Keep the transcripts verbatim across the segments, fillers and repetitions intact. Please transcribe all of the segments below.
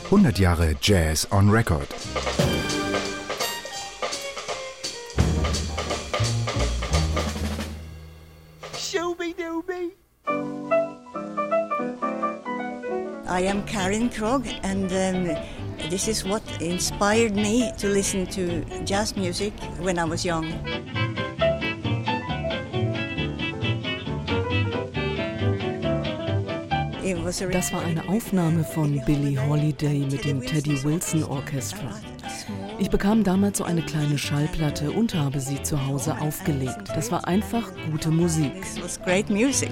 hundert Jahre Jazz on Record. I am Karen Krog, and um, this is what inspired me to listen to jazz music when I was young. Das war eine Aufnahme von Billie Holiday mit dem Teddy Wilson Orchestra. Ich bekam damals so eine kleine Schallplatte und habe sie zu Hause aufgelegt. Das war einfach gute Musik. This was great music.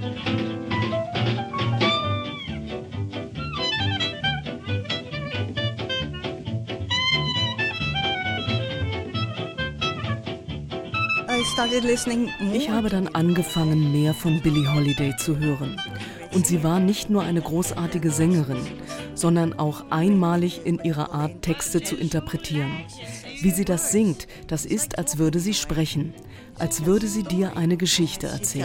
Ich habe dann angefangen, mehr von Billie Holiday zu hören. Und sie war nicht nur eine großartige Sängerin, sondern auch einmalig in ihrer Art, Texte zu interpretieren. Wie sie das singt, das ist, als würde sie sprechen, als würde sie dir eine Geschichte erzählen.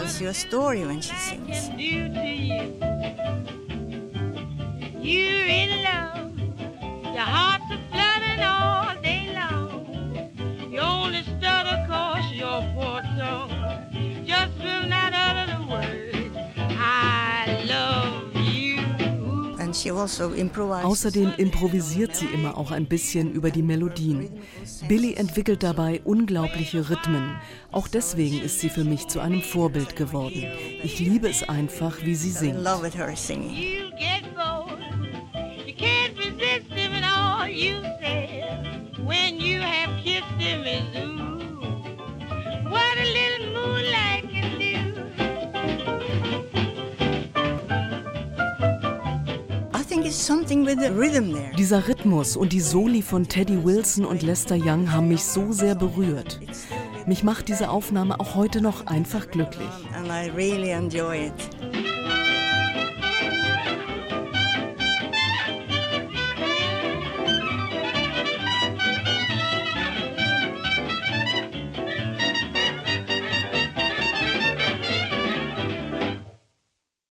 Außerdem improvisiert sie immer auch ein bisschen über die Melodien. Billie entwickelt dabei unglaubliche Rhythmen. Auch deswegen ist sie für mich zu einem Vorbild geworden. Ich liebe es einfach, wie sie singt. Dieser Rhythmus und die Soli von Teddy Wilson und Lester Young haben mich so sehr berührt. Mich macht diese Aufnahme auch heute noch einfach glücklich. And I really enjoy it.